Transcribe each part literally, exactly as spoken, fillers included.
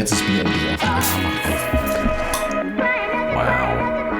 jetzt ist Bier endlich auf. Wow.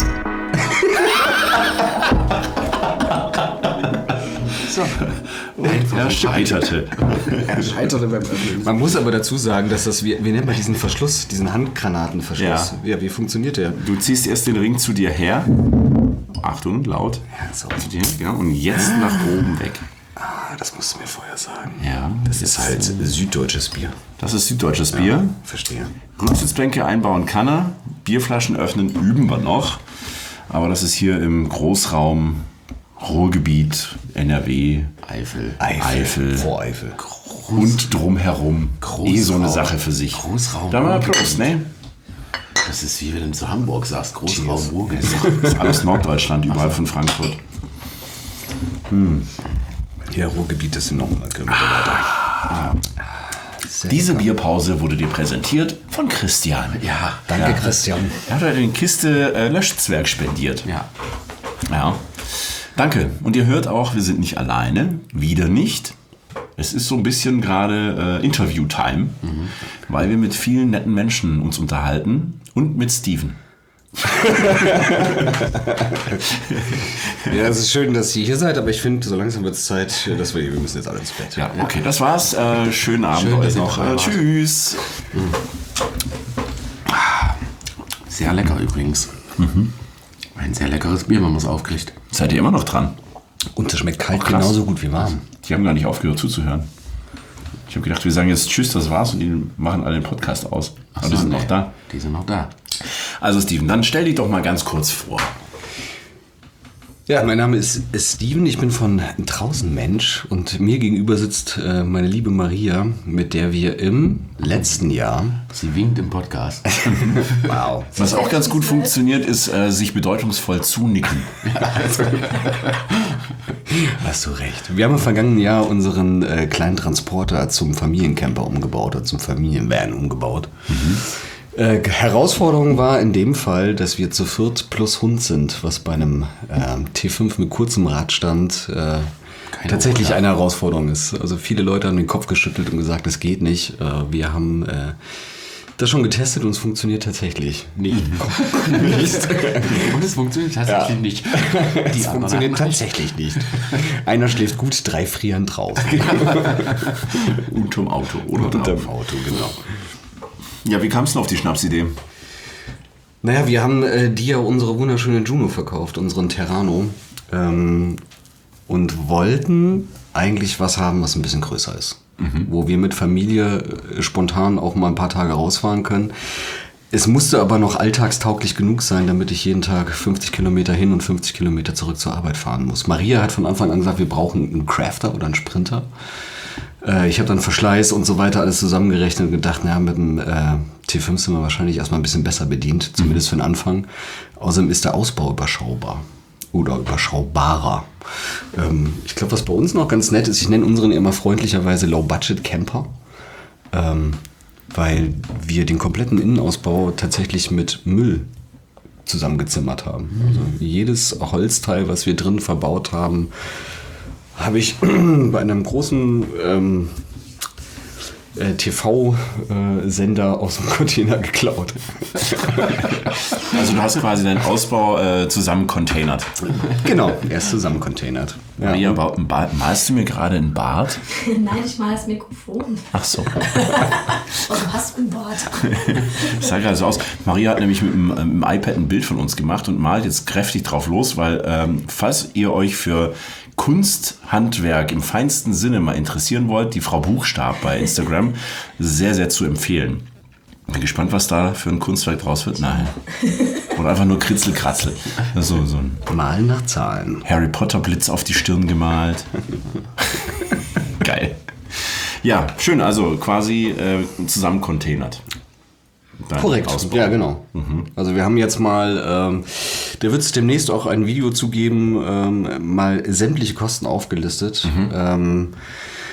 So. Und er scheiterte. Er scheiterte beim Öffnen. Man muss aber dazu sagen, dass das, wie, wie nennt man diesen Verschluss, diesen Handgranatenverschluss? Ja. Ja, wie funktioniert der? Du ziehst erst den Ring zu dir her. Achtung, laut. Ja, so. Zu dir, genau. Und jetzt ah. nach oben weg. Ah, das musst du mir vorher sagen. Ja. Das ist halt süddeutsches Bier. Das ist süddeutsches Bier. Ja, verstehe. Rücksitzbänke einbauen kann er. Bierflaschen öffnen üben wir noch. Aber das ist hier im Großraum Ruhrgebiet, N R W, Eifel, Eifel, Eifel Voreifel und drumherum. Großraum. Eh so eine Sache für sich. Großraum. Da mal Prost, ne? Das ist wie wenn du zu Hamburg sagst, Großraum Ruhrgebiet. Das ist alles Norddeutschland, überall von Frankfurt. Hm. Ja, Ruhrgebiet ist noch mal ah. Diese Bierpause wurde dir präsentiert von Christian. Ja, danke ja. Christian. Er hat eine Kiste äh, Löschzwerg spendiert. Ja. Ja. Danke. Und ihr hört auch, wir sind nicht alleine. Wieder nicht. Es ist so ein bisschen gerade äh, Interview-Time, mhm. weil wir mit vielen netten Menschen uns unterhalten und mit Steven. Ja, es ist schön, dass ihr hier seid, aber ich finde, so langsam wird es Zeit, dass wir, wir müssen jetzt alle ins Bett. Ja, okay, das war's. Äh, schönen Abend Schön, euch noch. Äh, tschüss. Mhm. Sehr lecker übrigens. Mhm. Ein sehr leckeres Bier, wenn man es aufkriegt. Seid ihr immer noch dran? Und das schmeckt kalt genauso gut wie warm. Die haben gar nicht aufgehört zuzuhören. Ich habe gedacht, wir sagen jetzt Tschüss, das war's und die machen alle den Podcast aus. Aber so, die sind nee. noch da. Die sind noch da. Also Steven, dann stell dich doch mal ganz kurz vor. Ja, mein Name ist Steven, ich bin von draußen Mensch und mir gegenüber sitzt äh, meine liebe Maria, mit der wir im letzten Jahr... Sie winkt im Podcast. Wow. Was auch ganz gut funktioniert, ist äh, sich bedeutungsvoll zunicken. Also, hast du recht. Wir haben im vergangenen Jahr unseren äh, kleinen Transporter zum Familiencamper umgebaut oder zum Familienvan umgebaut. Mhm. Äh, Herausforderung war in dem Fall, dass wir zu viert plus Hund sind, was bei einem äh, T fünf mit kurzem Radstand äh, tatsächlich Urlaub. Eine Herausforderung ist. Also viele Leute haben den Kopf geschüttelt und gesagt, es geht nicht. Äh, wir haben äh, das schon getestet und es funktioniert tatsächlich nicht. nicht. Und es funktioniert tatsächlich ja. nicht. Die es funktioniert tatsächlich nicht. Einer schläft gut, drei frieren draußen. Unterm Auto oder Unterm drauf. Auto, genau. Ja, wie kam es denn auf die Schnapsidee? Naja, wir haben äh, dir unsere wunderschöne Juno verkauft, unseren Terrano. Ähm, und wollten eigentlich was haben, was ein bisschen größer ist. Mhm. Wo wir mit Familie äh, spontan auch mal ein paar Tage rausfahren können. Es musste aber noch alltagstauglich genug sein, damit ich jeden Tag fünfzig Kilometer hin und fünfzig Kilometer zurück zur Arbeit fahren muss. Maria hat von Anfang an gesagt, wir brauchen einen Crafter oder einen Sprinter. Ich habe dann Verschleiß und so weiter alles zusammengerechnet und gedacht, naja, mit dem äh, T fünf sind wir wahrscheinlich erstmal ein bisschen besser bedient, zumindest für den Anfang. Außerdem ist der Ausbau überschaubar oder überschaubarer. Ähm, ich glaube, was bei uns noch ganz nett ist, ich nenne unseren immer freundlicherweise Low-Budget-Camper, ähm, weil wir den kompletten Innenausbau tatsächlich mit Müll zusammengezimmert haben. Also jedes Holzteil, was wir drin verbaut haben, habe ich bei einem großen ähm, äh, T V-Sender äh, aus dem Container geklaut. Also du hast quasi deinen Ausbau äh, zusammen containert. Genau, er ist zusammen containert. Ja. Maria, malst du mir gerade ein Bart? Nein, ich mal das Mikrofon. Ach so. Oh, du hast ein Bart. Das sah gerade so aus. Maria hat nämlich mit dem, mit dem iPad ein Bild von uns gemacht und malt jetzt kräftig drauf los, weil ähm, falls ihr euch für Kunsthandwerk im feinsten Sinne mal interessieren wollt, die Frau Buchstab bei Instagram, sehr, sehr zu empfehlen. Bin gespannt, was da für ein Kunstwerk draus wird. Nein. Oder einfach nur Kritzelkratzel. So, so ein Malen nach Zahlen. Harry Potter Blitz auf die Stirn gemalt. Geil. Ja, schön, also quasi äh, zusammen containert. Korrekt, Ausbau. Ja genau. Mhm. Also wir haben jetzt mal, ähm, da wird es demnächst auch ein Video zu geben, ähm, mal sämtliche Kosten aufgelistet. Mhm. Ähm,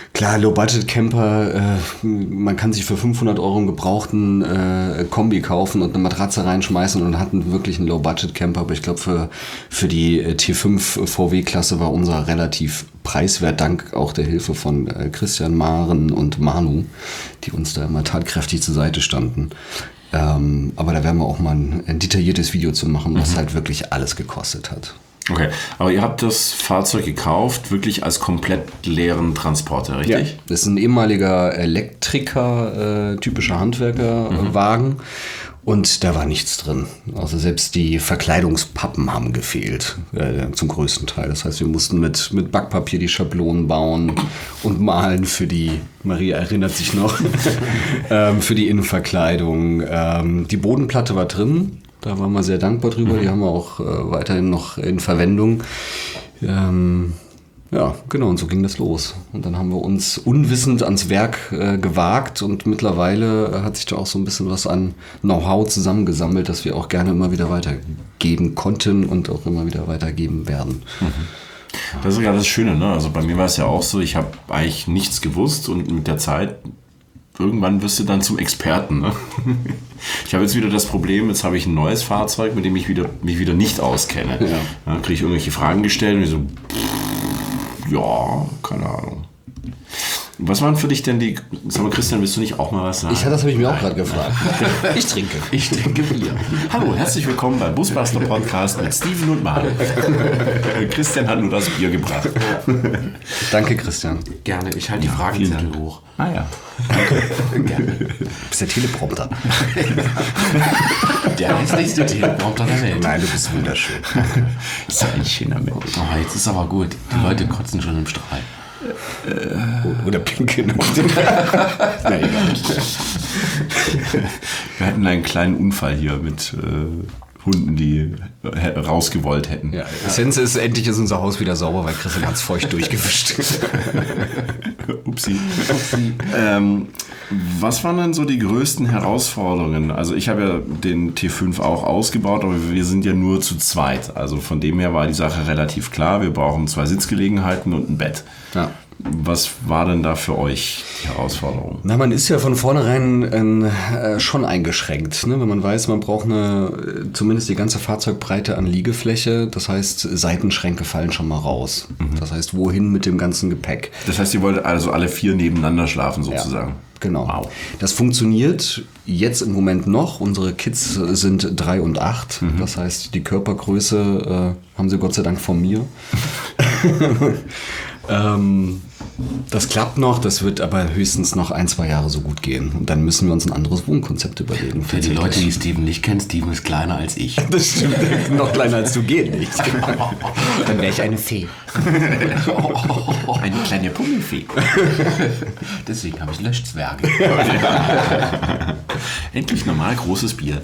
Klar, Low-Budget-Camper, äh, man kann sich für fünfhundert Euro einen gebrauchten äh, Kombi kaufen und eine Matratze reinschmeißen und hat einen, wirklich einen Low-Budget-Camper. Aber ich glaube, für, für die äh, T fünf V W-Klasse war unser relativ preiswert, dank auch der Hilfe von äh, Christian, Maren und Manu, die uns da immer tatkräftig zur Seite standen. Ähm, aber da werden wir auch mal ein, ein detailliertes Video zu machen, was mhm. halt wirklich alles gekostet hat. Okay, aber ihr habt das Fahrzeug gekauft, wirklich als komplett leeren Transporter, richtig? Ja, das ist ein ehemaliger Elektriker, äh, typischer Handwerkerwagen. Mhm. Und da war nichts drin. Also selbst die Verkleidungspappen haben gefehlt, äh, zum größten Teil. Das heißt, wir mussten mit, mit Backpapier die Schablonen bauen und malen für die, Maria erinnert sich noch, ähm, für die Innenverkleidung. Ähm, die Bodenplatte war drin. Da waren wir sehr dankbar drüber. Mhm. Die haben wir auch äh, weiterhin noch in Verwendung. Ähm, ja, genau, und so ging das los. Und dann haben wir uns unwissend ans Werk äh, gewagt und mittlerweile äh, hat sich da auch so ein bisschen was an Know-how zusammengesammelt, das wir auch gerne immer wieder weitergeben konnten und auch immer wieder weitergeben werden. Mhm. Das ist ja das Schöne, ne? Also bei mir war es ja auch so, ich habe eigentlich nichts gewusst und mit der Zeit irgendwann wirst du dann zum Experten. Ne? Ich habe jetzt wieder das Problem, jetzt habe ich ein neues Fahrzeug, mit dem ich wieder, mich wieder nicht auskenne. Ja. Dann kriege ich irgendwelche Fragen gestellt und ich so, pff, ja, keine Ahnung. Was waren für dich denn die... Sag mal, Christian, willst du nicht auch mal was sagen? Ich, das habe ich mir auch gerade gefragt. Ich trinke. Ich trinke Bier. Hallo, herzlich willkommen beim Busbastler Podcast mit Steven und Manu. Christian hat nur das Bier gebracht. Danke, Christian. Gerne, ich halte die Fragen hoch. Ah ja. Gerne. Du bist der Teleprompter. Der hässlichste Teleprompter der Welt. Nein, du bist wunderschön. Ist ja ein schöner Mensch. Oh, jetzt ist aber gut. Die Leute kotzen schon im Strahl. Oder pinkeln auf den. Na egal. Wir hatten einen kleinen Unfall hier mit äh, Hunden, die äh, rausgewollt hätten. Ja, Essenz ist, endlich ist unser Haus wieder sauber, weil Christian hat es feucht durchgewischt. Upsi. Upsi. Ähm, was waren denn so die größten Herausforderungen? Also ich habe ja den T fünf auch ausgebaut, aber wir sind ja nur zu zweit. Also von dem her war die Sache relativ klar. Wir brauchen zwei Sitzgelegenheiten und ein Bett. Ja. Was war denn da für euch die Herausforderung? Na, man ist ja von vornherein äh, schon eingeschränkt, ne? Wenn man weiß, man braucht eine, zumindest die ganze Fahrzeugbreite an Liegefläche. Das heißt, Seitenschränke fallen schon mal raus. Mhm. Das heißt, wohin mit dem ganzen Gepäck? Das heißt, ihr wollt also alle vier nebeneinander schlafen sozusagen? Ja. Genau. Wow. Das funktioniert jetzt im Moment noch. Unsere Kids sind drei und acht. Mhm. Das heißt, die Körpergröße äh, haben sie Gott sei Dank von mir. ähm, das klappt noch, das wird aber höchstens noch ein, zwei Jahre so gut gehen. Und dann müssen wir uns ein anderes Wohnkonzept überlegen. Für die Leute, die Steven nicht kennen, Steven ist kleiner als ich. Das stimmt. Noch kleiner als du geht nicht. Dann wäre ich eine Fee. Eine kleine Pummelfee. Deswegen habe ich Löschzwerge. Endlich normal großes Bier.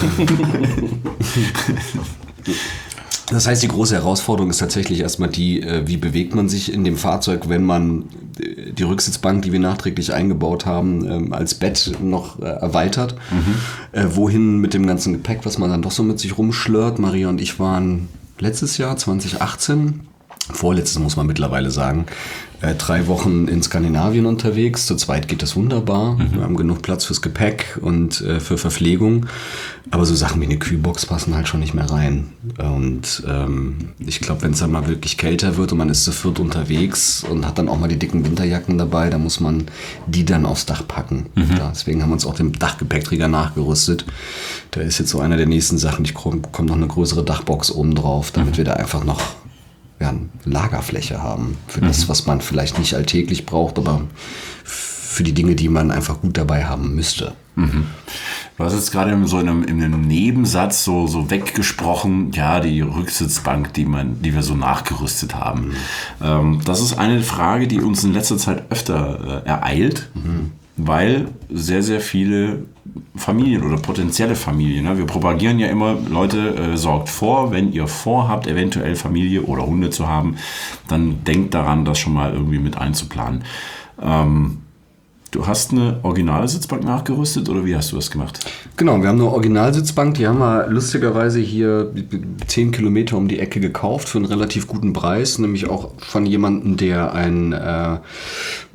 Das heißt, die große Herausforderung ist tatsächlich erstmal die, wie bewegt man sich in dem Fahrzeug, wenn man die Rücksitzbank, die wir nachträglich eingebaut haben, als Bett noch erweitert. Mhm. Wohin mit dem ganzen Gepäck, was man dann doch so mit sich rumschlört. Maria und ich waren letztes Jahr, zwanzig achtzehn, vorletztes muss man mittlerweile sagen, äh, drei Wochen in Skandinavien unterwegs. Zu zweit geht das wunderbar. Mhm. Wir haben genug Platz fürs Gepäck und äh, für Verpflegung. Aber so Sachen wie eine Kühlbox passen halt schon nicht mehr rein. Und ähm, ich glaube, wenn es dann mal wirklich kälter wird und man ist zu viert unterwegs und hat dann auch mal die dicken Winterjacken dabei, da muss man die dann aufs Dach packen. Mhm. Ja, deswegen haben wir uns auch den Dachgepäckträger nachgerüstet. Da ist jetzt so einer der nächsten Sachen. Ich komme noch eine größere Dachbox oben drauf, damit mhm. wir da einfach noch ja, eine Lagerfläche haben für mhm. das, was man vielleicht nicht alltäglich braucht, aber für die Dinge, die man einfach gut dabei haben müsste. Mhm. Du hast jetzt gerade in so einem, in einem Nebensatz so, so weggesprochen, ja, die Rücksitzbank, die, man, die wir so nachgerüstet haben. Mhm. Ähm, das ist eine Frage, die uns in letzter Zeit öfter äh, ereilt, mhm. weil sehr, sehr viele Familien oder potenzielle Familien, ne? Wir propagieren ja immer, Leute, äh, sorgt vor, wenn ihr vorhabt, eventuell Familie oder Hunde zu haben, dann denkt daran, das schon mal irgendwie mit einzuplanen. Ähm, Du hast eine Originalsitzbank nachgerüstet oder wie hast du das gemacht? Genau, wir haben eine Originalsitzbank, die haben wir lustigerweise hier zehn Kilometer um die Ecke gekauft für einen relativ guten Preis, nämlich auch von jemandem, der ein, äh,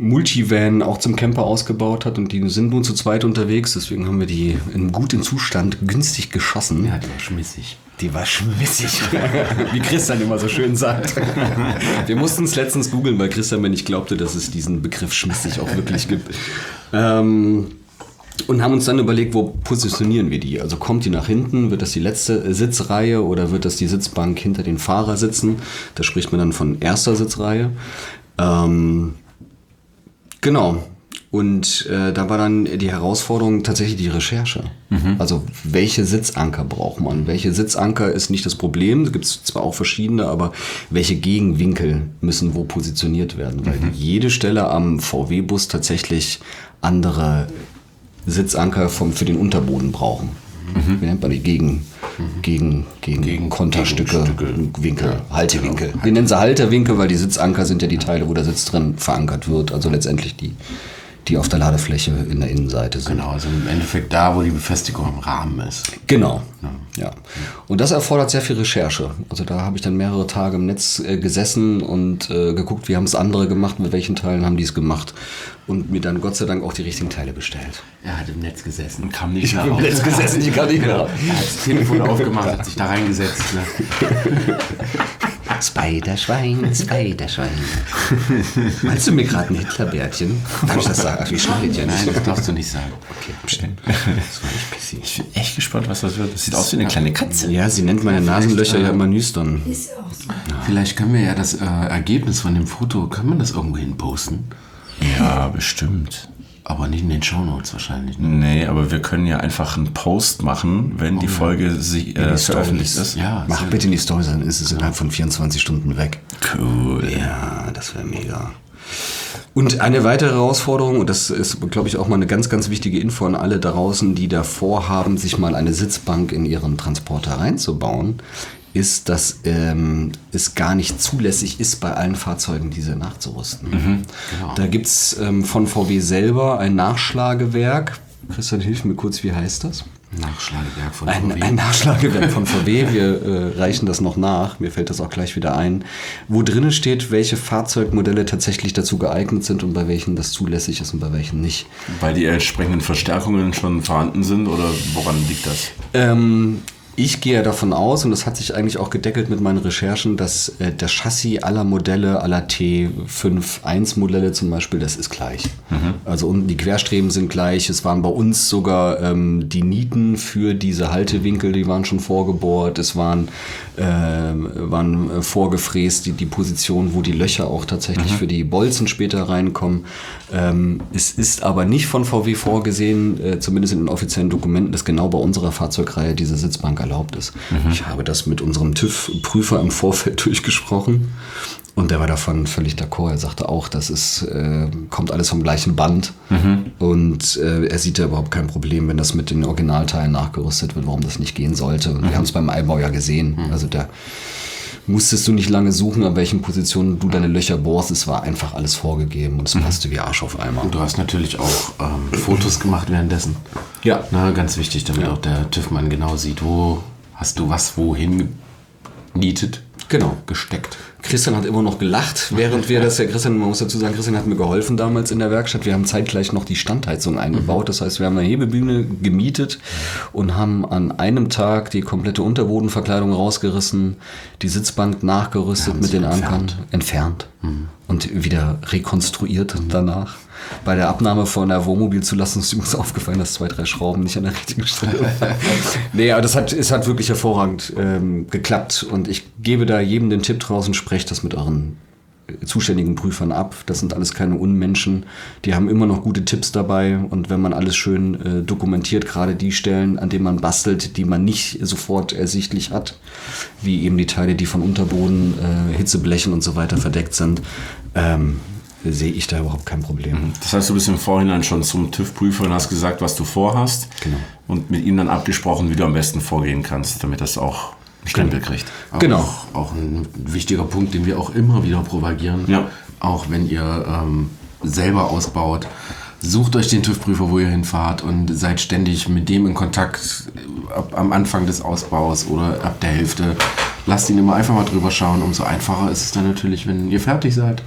Multivan auch zum Camper ausgebaut hat und die sind nun zu zweit unterwegs, deswegen haben wir die in gutem Zustand günstig geschossen. Ja, die war schmissig. Die war schmissig, wie Christian immer so schön sagt. Wir mussten es letztens googeln, weil Christian mir nicht glaubte, dass es diesen Begriff schmissig auch wirklich gibt. Ähm, und haben uns dann überlegt, wo positionieren wir die? Also kommt die nach hinten, wird das die letzte Sitzreihe oder wird das die Sitzbank hinter den Fahrer sitzen? Da spricht man dann von erster Sitzreihe. Ähm, genau. Und äh, da war dann die Herausforderung tatsächlich die Recherche. Mhm. Also welche Sitzanker braucht man? Welche Sitzanker ist nicht das Problem. Da gibt es zwar auch verschiedene, aber welche Gegenwinkel müssen wo positioniert werden? Weil mhm. jede Stelle am V W-Bus tatsächlich andere Sitzanker vom, für den Unterboden brauchen. Mhm. Wie nennt man die? Gegen, mhm. gegen, gegen, gegen Konterstücke, Winkel, ja. Haltewinkel. Genau. Wir nennen sie Halterwinkel, weil die Sitzanker sind ja die Teile, wo der Sitz drin verankert wird. Also letztendlich die die auf der Ladefläche in der Innenseite sind. Genau, also im Endeffekt da, wo die Befestigung im Rahmen ist. Genau, ja. ja. Und das erfordert sehr viel Recherche. Also da habe ich dann mehrere Tage im Netz äh, gesessen und äh, geguckt, wie haben es andere gemacht, mit welchen Teilen haben die es gemacht und mir dann Gott sei Dank auch die richtigen Teile bestellt. Er hat im Netz gesessen und kam nicht ich mehr raus. Im Netz gesessen, ich kam nicht mehr raus. Er hat das Telefon aufgemacht, hat sich da reingesetzt. Ne? Spiderschwein, Spiderschwein. Meinst du mir gerade ein Hitlerbärtchen? Darf ich das sagen? Ach, wie schneidet ja nicht. Nein, das darfst du nicht sagen. Okay, bestimmt. Das war nicht pissig. Ich bin echt gespannt, was das wird. Das sieht aus wie eine kleine Katze. Ja, sie nennt meine Nasenlöcher äh, ja immer Nüstern. Ist auch so. Ja. Vielleicht können wir ja das äh, Ergebnis von dem Foto, kann man das irgendwo hin posten? Ja, bestimmt. Aber nicht in den Shownotes wahrscheinlich. Ne? Nee, aber wir können ja einfach einen Post machen, wenn die Folge sie, äh, veröffentlicht ist. Ja, mach bitte in die Story, dann ist es innerhalb von vierundzwanzig Stunden weg. Cool. Ja, das wäre mega. Und eine weitere Herausforderung, und das ist, glaube ich, auch mal eine ganz, ganz wichtige Info an alle da draußen, die da vorhaben, sich mal eine Sitzbank in ihren Transporter reinzubauen, ist, dass ähm, es gar nicht zulässig ist, bei allen Fahrzeugen diese nachzurüsten. Mhm, genau. Da gibt es ähm, von V W selber ein Nachschlagewerk. Christian, hilf mir kurz, wie heißt das? Nachschlagewerk von ein, V W. Ein Nachschlagewerk von V W. Wir äh, reichen das noch nach. Mir fällt das auch gleich wieder ein. Wo drinnen steht, welche Fahrzeugmodelle tatsächlich dazu geeignet sind und bei welchen das zulässig ist und bei welchen nicht. Weil die entsprechenden Verstärkungen schon vorhanden sind oder woran liegt das? Ähm... Ich gehe davon aus, und das hat sich eigentlich auch gedeckelt mit meinen Recherchen, dass äh, das Chassis aller Modelle, aller T fünf eins Modelle zum Beispiel, das ist gleich. Mhm. Also unten die Querstreben sind gleich. Es waren bei uns sogar ähm, die Nieten für diese Haltewinkel, die waren schon vorgebohrt. Es waren, äh, waren vorgefräst, die, die Position, wo die Löcher auch tatsächlich mhm. für die Bolzen später reinkommen. Ähm, es ist aber nicht von V W vorgesehen, äh, zumindest in den offiziellen Dokumenten, dass genau bei unserer Fahrzeugreihe diese Sitzbank erlaubt ist. Mhm. Ich habe das mit unserem TÜV-Prüfer im Vorfeld durchgesprochen und der war davon völlig d'accord. Er sagte auch, das ist, äh, kommt alles vom gleichen Band mhm. und äh, er sieht da überhaupt kein Problem, wenn das mit den Originalteilen nachgerüstet wird, warum das nicht gehen sollte. Und mhm. wir haben es beim Einbau ja gesehen. Mhm. Also da musstest du nicht lange suchen, an welchen Positionen du deine Löcher bohrst. Es war einfach alles vorgegeben und es mhm. passte wie Arsch auf Eimer. Und du hast natürlich auch ähm, Fotos gemacht währenddessen. Ja. Na, ganz wichtig, damit ja. auch der TÜV-Mann genau sieht, wo hast du was wohin genietet, genau. gesteckt. Christian hat immer noch gelacht, während wir das ja, Christian, man muss dazu sagen, Christian hat mir geholfen damals in der Werkstatt. Wir haben zeitgleich noch die Standheizung eingebaut. Das heißt, wir haben eine Hebebühne gemietet und haben an einem Tag die komplette Unterbodenverkleidung rausgerissen, die Sitzbank nachgerüstet mit den Ankern, entfernt mhm. und wieder rekonstruiert danach. Bei der Abnahme von der Wohnmobilzulassung ist übrigens aufgefallen, dass zwei, drei Schrauben nicht an der richtigen Stelle waren. Nee, aber das hat, es hat wirklich hervorragend ähm, geklappt. Und ich gebe da jedem den Tipp draußen, sprecht das mit euren zuständigen Prüfern ab. Das sind alles keine Unmenschen. Die haben immer noch gute Tipps dabei. Und wenn man alles schön äh, dokumentiert, gerade die Stellen, an denen man bastelt, die man nicht sofort ersichtlich hat, wie eben die Teile, die von Unterboden, äh, Hitzeblechen und so weiter verdeckt sind, ähm, sehe ich da überhaupt kein Problem. Das heißt, du bist im Vorhinein schon zum TÜV-Prüfer und hast gesagt, was du vorhast. Genau. Und mit ihm dann abgesprochen, wie du am besten vorgehen kannst, damit das auch einen Stempel kriegt. Auch, genau. Auch ein wichtiger Punkt, den wir auch immer wieder propagieren. Ja. Auch wenn ihr ähm, selber ausbaut, sucht euch den TÜV-Prüfer, wo ihr hinfahrt und seid ständig mit dem in Kontakt ab, am Anfang des Ausbaus oder ab der Hälfte. Lasst ihn immer einfach mal drüber schauen. Umso einfacher ist es dann natürlich, wenn ihr fertig seid.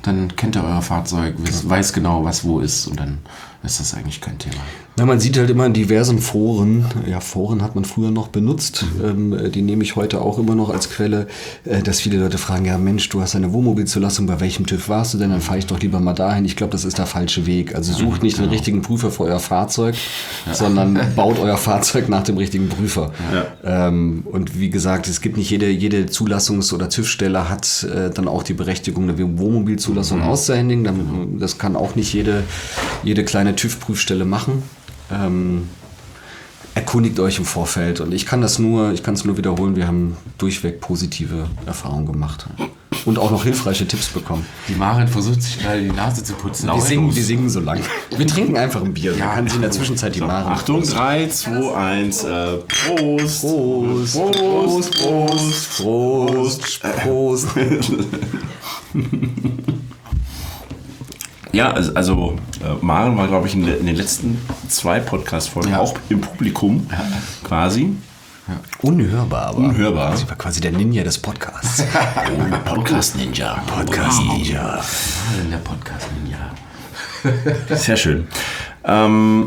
dann kennt ihr euer Fahrzeug, weiß, weiß genau, was wo ist und dann ist das eigentlich kein Thema. Na, man sieht halt immer in diversen Foren, ja, Foren hat man früher noch benutzt, mhm. ähm, die nehme ich heute auch immer noch als Quelle, äh, dass viele Leute fragen, ja Mensch, du hast eine Wohnmobilzulassung, bei welchem TÜV warst du denn? Dann fahre ich doch lieber mal dahin. Ich glaube, das ist der falsche Weg. Also sucht nicht genau. den richtigen Prüfer für euer Fahrzeug, ja. sondern baut euer Fahrzeug nach dem richtigen Prüfer. Ja. Ähm, und wie gesagt, es gibt nicht jede, jede Zulassungs- oder TÜV-Stelle hat äh, dann auch die Berechtigung, eine Wohnmobilzulassung mhm. auszuhändigen. Dann, das kann auch nicht jede, jede kleine TÜV-Prüfstelle machen. Ähm, erkundigt euch im Vorfeld und ich kann das nur, ich kann es nur wiederholen, wir haben durchweg positive Erfahrungen gemacht und auch noch hilfreiche Tipps bekommen. Die Maren versucht sich gerade die Nase zu putzen. Wir singen, wir singen so lang. Wir trinken einfach ein Bier, ja, kann sie in der Zwischenzeit die so, Maren. Achtung, drei, zwei, eins, äh, Prost! Prost! Prost! Prost! Prost! Prost! Prost. Ja, also, also äh, Maren war, glaube ich, in, in den letzten zwei Podcast-Folgen ja. auch im Publikum ja. quasi. Ja. Unhörbar, aber. Unhörbar. Sie war quasi der Ninja des Podcasts. Oh, Podcast-Ninja. Podcast-Ninja. Wow. Der Podcast-Ninja. Sehr schön. Ähm,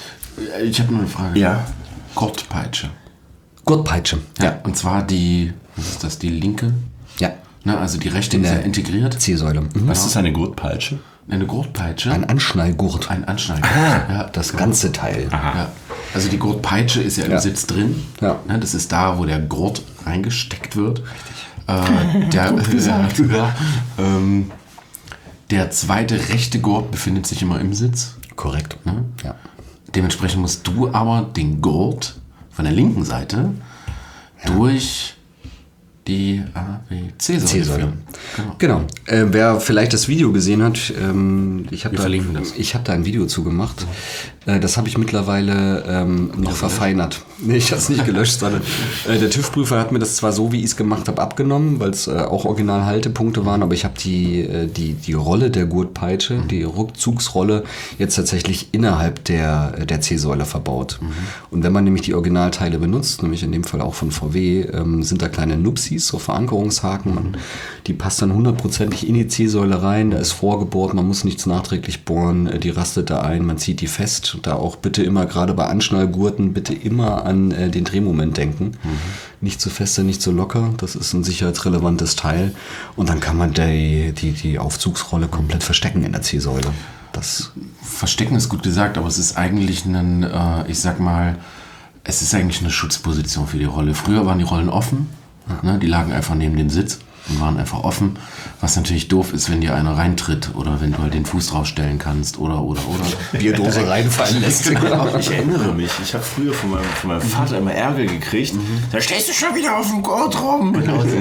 ich habe noch eine Frage. Ja. Gurtpeitsche. Gurtpeitsche. Ja. ja. Und zwar die, was ist das, die linke? Ja. Na, also die rechte ist ja integriert. C-Säule. Mhm. Was ist eine Gurtpeitsche? Eine Gurtpeitsche? Ein Anschnallgurt. Ein Anschnallgurt. Ah, ja, das ganze Teil. Ja. Also die Gurtpeitsche ist ja im ja. Sitz drin. Ja. Das ist da, wo der Gurt reingesteckt wird. Richtig. Äh, der, äh, ja, ähm, der zweite rechte Gurt befindet sich immer im Sitz. Korrekt. Ne? Ja. Dementsprechend musst du aber den Gurt von der linken Seite ja. durch die A, B, C-Säule. C-Säule. Genau. genau. Äh, wer vielleicht das Video gesehen hat, ähm, ich habe da, hab da ein Video zu gemacht. Ja. Äh, das habe ich mittlerweile ähm, noch ja, verfeinert. Nee, ich habe es nicht gelöscht, sondern äh, der TÜV-Prüfer hat mir das zwar so, wie ich es gemacht habe, abgenommen, weil es äh, auch Original-Haltepunkte waren, aber ich habe die, äh, die, die Rolle der Gurtpeitsche, mhm. die Rückzugsrolle, jetzt tatsächlich innerhalb der, der C-Säule verbaut. Mhm. Und wenn man nämlich die Originalteile benutzt, nämlich in dem Fall auch von V W, ähm, sind da kleine Nupsis, so Verankerungshaken. Man, die passt dann hundertprozentig in die C-Säule rein, da ist vorgebohrt, man muss nichts nachträglich bohren, die rastet da ein, man zieht die fest. Da auch bitte immer, gerade bei Anschnallgurten, bitte immer an äh, den Drehmoment denken. Mhm. Nicht zu feste, nicht zu locker, das ist ein sicherheitsrelevantes Teil. Und dann kann man die, die, die Aufzugsrolle komplett verstecken in der C-Säule. Das Verstecken ist gut gesagt, aber es ist eigentlich ein, äh, ich sag mal, es ist eigentlich eine Schutzposition für die Rolle. Früher waren die Rollen offen, ja. ne, die lagen einfach neben dem Sitz und waren einfach offen, was natürlich doof ist, wenn dir einer reintritt oder wenn du halt den Fuß draufstellen kannst oder, oder, oder. Bierdose reinfallen lässt. Ich erinnere mich, ich habe früher von meinem, von meinem Vater immer Ärger gekriegt. Mhm. Da stehst du schon wieder auf dem Gurt rum.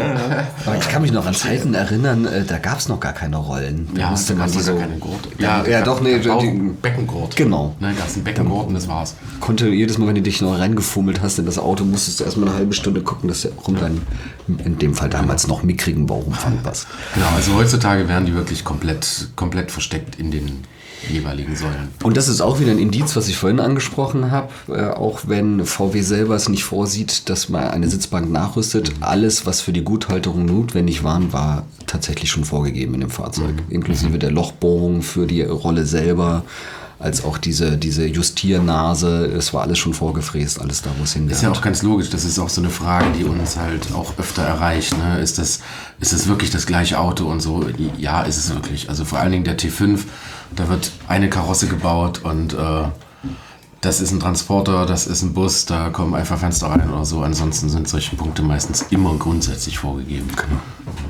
Aber ich kann mich noch an Zeiten erinnern, äh, da gab es noch gar keine Rollen. Da ja, musste man die so keine Gurt. Ja, ja, ja doch, nee. Die, Beckengurt. Genau. Ne, gab es einen Beckengurt und das war's. Konnte jedes Mal, wenn du dich noch reingefummelt hast in das Auto, musstest du erstmal eine halbe Stunde gucken, dass der rum dein, in dem Fall damals noch mickrigen Bauchumfang passt. Genau, also heutzutage werden die wirklich komplett, komplett versteckt in den jeweiligen Säulen. Und das ist auch wieder ein Indiz, was ich vorhin angesprochen habe. Äh, auch wenn V W selber es nicht vorsieht, dass man eine Sitzbank nachrüstet, mhm. alles, was für die Guthalterung notwendig war, war tatsächlich schon vorgegeben in dem Fahrzeug. Mhm. Inklusive der Lochbohrung für die Rolle selber, als auch diese, diese Justiernase, es war alles schon vorgefräst, alles da, wo es hingehört. Ist ja auch ganz logisch, das ist auch so eine Frage, die uns halt auch öfter erreicht. Ne? Ist das, ist das wirklich das gleiche Auto und so? Ja, ist es wirklich. Also vor allen Dingen der T fünf, da wird eine Karosse gebaut und äh, das ist ein Transporter, das ist ein Bus, da kommen einfach Fenster rein oder so. Ansonsten sind solche Punkte meistens immer grundsätzlich vorgegeben. Genau.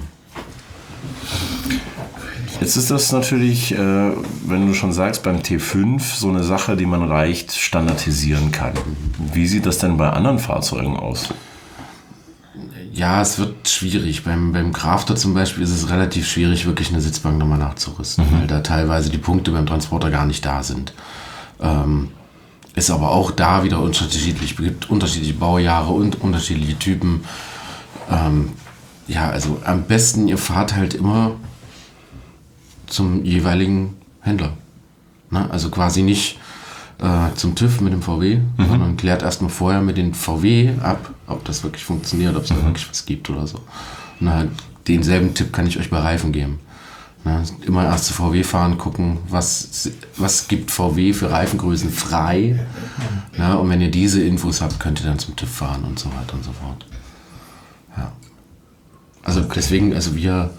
Jetzt ist das natürlich, äh, wenn du schon sagst, beim T fünf so eine Sache, die man leicht standardisieren kann. Wie sieht das denn bei anderen Fahrzeugen aus? Ja, es wird schwierig. Beim, beim Crafter zum Beispiel ist es relativ schwierig, wirklich eine Sitzbank nochmal nachzurüsten, mhm. weil da teilweise die Punkte beim Transporter gar nicht da sind. Ähm, ist aber auch da wieder unterschiedlich. Es gibt unterschiedliche Baujahre und unterschiedliche Typen. Ähm, ja, also am besten, ihr fahrt halt immer zum jeweiligen Händler. Na, also quasi nicht äh, zum TÜV mit dem V W, mhm. sondern klärt erstmal vorher mit den V W ab, ob das wirklich funktioniert, ob es mhm. da wirklich was gibt oder so. Na, denselben Tipp kann ich euch bei Reifen geben. Ne? Immer erst zu V W fahren, gucken, was, was gibt V W für Reifengrößen frei. Ne? Und wenn ihr diese Infos habt, könnt ihr dann zum TÜV fahren und so weiter und so fort. Ja. Also deswegen, also wir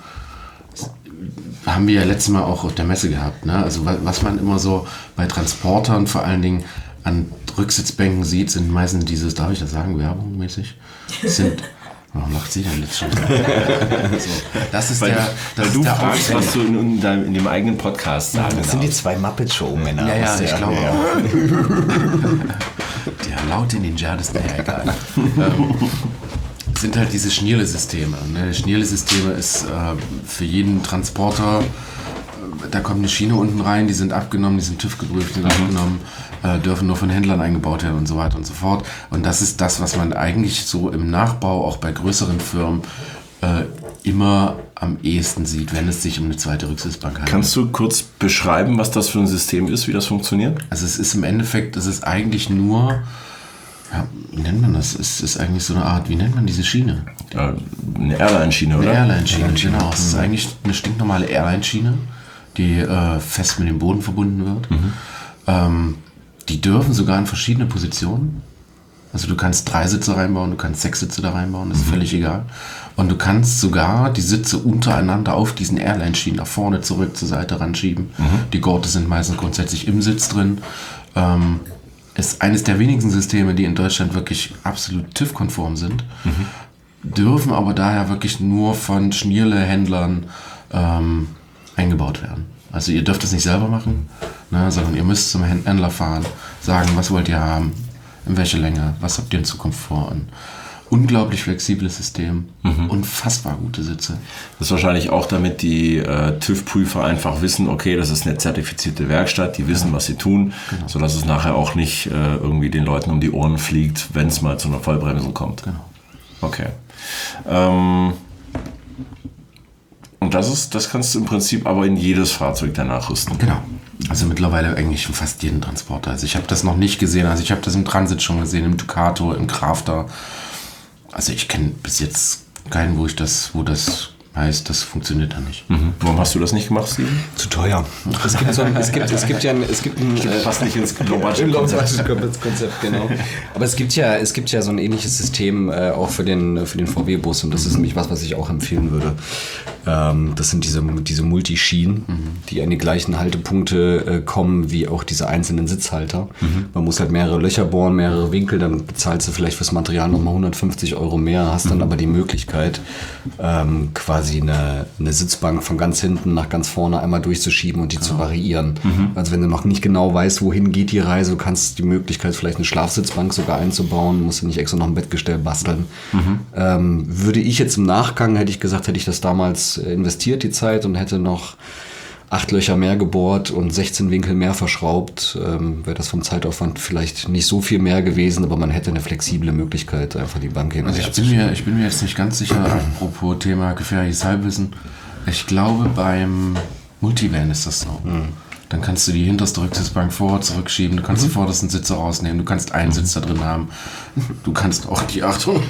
haben wir ja letztes Mal auch auf der Messe gehabt. Ne? Also was man immer so bei Transportern vor allen Dingen an Rücksitzbänken sieht, sind meistens dieses, darf ich das sagen, Werbung mäßig, sind... Warum lacht sie denn jetzt schon? So, das ist weil, der, das weil ist du der fragst, Aufwand. was du in, in, deinem, in dem eigenen Podcast sagen Das sind die darfst. zwei Muppet-Show-Männer. Ja, ja, aus der- ich glaube ja. auch. Der laut in den Jardis, naja, egal. ähm, sind halt diese Schnirle-Systeme. Ne? Schnirle-Systeme ist äh, für jeden Transporter, äh, da kommt eine Schiene unten rein, die sind abgenommen, die sind TÜV geprüft, die sind abgenommen, äh, dürfen nur von Händlern eingebaut werden und so weiter und so fort. Und das ist das, was man eigentlich so im Nachbau, auch bei größeren Firmen, äh, immer am ehesten sieht, wenn es sich um eine zweite Rücksitzbank handelt. Kannst du kurz beschreiben, was das für ein System ist, wie das funktioniert? Also es ist im Endeffekt, es ist eigentlich nur, ja, wie nennt man das? Es ist eigentlich so eine Art, wie nennt man diese Schiene? Ja, eine Airline-Schiene, Eine oder? Airline-Schiene, genau. Es ist eigentlich eine stinknormale Airline-Schiene, die äh, fest mit dem Boden verbunden wird. Mhm. Ähm, die dürfen sogar in verschiedene Positionen. Also du kannst drei Sitze reinbauen, du kannst sechs Sitze da reinbauen, das ist Mhm. völlig egal. Und du kannst sogar die Sitze untereinander auf diesen Airline-Schienen nach vorne, zurück, zur Seite ranschieben. Mhm. Die Gurte sind meistens grundsätzlich im Sitz drin. Ähm, ist eines der wenigen Systeme, die in Deutschland wirklich absolut TÜV-konform sind, Mhm. dürfen aber daher wirklich nur von Schnirle-Händlern ähm, eingebaut werden. Also ihr dürft es nicht selber machen, ne, sondern ihr müsst zum Händler fahren, sagen, was wollt ihr haben, in welche Länge, was habt ihr in Zukunft vor. Ein unglaublich flexibles System, unfassbar gute Sitze. Das ist wahrscheinlich auch, damit die äh, TÜV-Prüfer einfach wissen, okay, das ist eine zertifizierte Werkstatt, die wissen, was sie tun, sodass es nachher auch nicht äh, irgendwie den Leuten um die Ohren fliegt, wenn es mal zu einer Vollbremsung kommt. Genau. Okay. Ähm, und das ist, das kannst du im Prinzip aber in jedes Fahrzeug danach rüsten. Genau. Also mittlerweile eigentlich in fast jeden Transporter. Also ich habe das noch nicht gesehen. Also ich habe das im Transit schon gesehen, im Ducato, im Crafter. Also ich kenne bis jetzt keinen, wo ich das, wo das heißt, das funktioniert da nicht. Mhm. Warum hast du das nicht gemacht, Steven? Zu teuer. Es gibt, so ein, es gibt, es gibt ja ein, es gibt ein, äh, Passt nicht ins globale Im Konzept, genau. Aber es gibt ja, es gibt ja so ein ähnliches System äh, auch für den, für den V W-Bus und das ist nämlich was, was ich auch empfehlen würde. Ähm, das sind diese, diese Multischienen, mhm. die an die gleichen Haltepunkte äh, kommen wie auch diese einzelnen Sitzhalter. Mhm. Man muss halt mehrere Löcher bohren, mehrere Winkel, dann bezahlst du vielleicht fürs Material nochmal hundertfünfzig Euro mehr, hast dann mhm. aber die Möglichkeit, ähm, quasi eine, eine Sitzbank von ganz hinten nach ganz vorne einmal durchzuschieben und die ja. zu variieren. Mhm. Also wenn du noch nicht genau weißt, wohin geht die Reise, du kannst die Möglichkeit, vielleicht eine Schlafsitzbank sogar einzubauen, musst du nicht extra noch ein Bettgestell basteln. Mhm. Ähm, würde ich jetzt im Nachgang, hätte ich gesagt, hätte ich das damals investiert, die Zeit, und hätte noch acht Löcher mehr gebohrt und sechzehn Winkel mehr verschraubt, ähm, wäre das vom Zeitaufwand vielleicht nicht so viel mehr gewesen, aber man hätte eine flexible Möglichkeit, einfach die Bank hin und Also her ich bin, mir, ich bin mir jetzt nicht ganz sicher, apropos Thema gefährliches Halbwissen. Ich glaube, beim Multivan ist das so. Mhm. Dann kannst du die hinterste Rücksitzbank vor, zurückschieben, du kannst mhm. die vordersten Sitze rausnehmen, du kannst einen Sitz da drin haben. Du kannst auch die Achtung.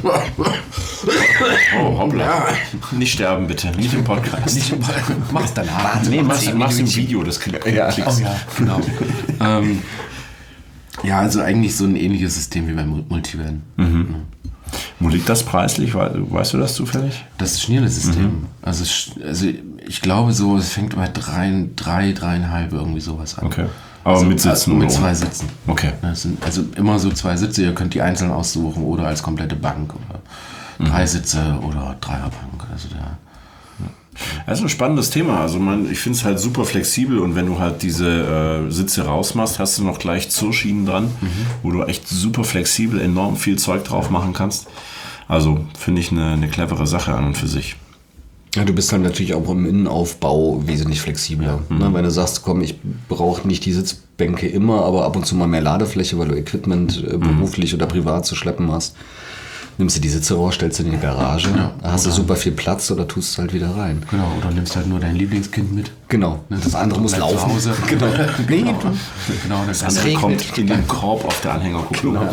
Oh, hoppla. Ja. Nicht sterben, bitte. Nicht im Podcast. Nicht im Podcast. Mach's danach. Nee, mach's, mach's im Video, das Klick. Ja, oh, ja, genau. ähm, ja, also eigentlich so ein ähnliches System wie beim Multivan. Mhm. Ja. Wo liegt das preislich? Weißt du das zufällig? Das ist Schnirle-System. Mhm. Also, also ich glaube so, es fängt bei drei, drei, dreieinhalb irgendwie sowas an. Okay. Aber also, mit Sitzen? Also mit zwei Sitzen. Okay. Das sind also immer so zwei Sitze, ihr könnt die einzeln aussuchen oder als komplette Bank oder mhm. drei Sitze oder Dreierbank. Also der Das ist ein spannendes Thema. Also man, ich finde es halt super flexibel und wenn du halt diese äh, Sitze rausmachst, hast du noch gleich Zurschienen dran, mhm. wo du echt super flexibel enorm viel Zeug drauf machen kannst. Also finde ich eine, eine clevere Sache an und für sich. Ja, du bist dann natürlich auch im Innenaufbau wesentlich flexibler. Mhm. Ne? Wenn du sagst, komm, ich brauche nicht die Sitzbänke immer, aber ab und zu mal mehr Ladefläche, weil du Equipment äh, beruflich mhm. oder privat zu schleppen hast. Nimmst du die Sitze raus, stellst du in die Garage, ja, da hast du super viel Platz oder tust es halt wieder rein. Genau, oder nimmst halt nur dein Lieblingskind mit. Genau, das, das andere muss laufen. Zu Hause. Genau. Nee, genau, genau, das, das andere kommt in den Korb auf der Anhängerkupplung. Genau.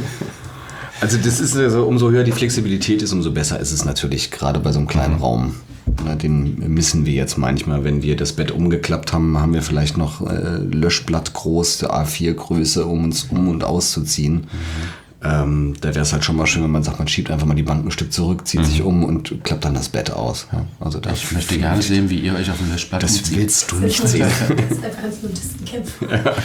Also das ist also, umso höher die Flexibilität ist, umso besser ist es natürlich, gerade bei so einem kleinen mhm. Raum. Na, den missen wir jetzt manchmal. Wenn wir das Bett umgeklappt haben, haben wir vielleicht noch äh, Löschblatt groß, der A vier Größe, um uns um- und auszuziehen. Mhm. Ähm, da wäre es halt schon mal schön, wenn man sagt, man schiebt einfach mal die Bank ein Stück zurück, zieht mhm. sich um und klappt dann das Bett aus. Ja, also da ich möchte gerne sehen, wie ihr euch auf dem Löschblatt Das umzieht. willst du nicht sehen. Das ist einfach als Nudistenkämpfe.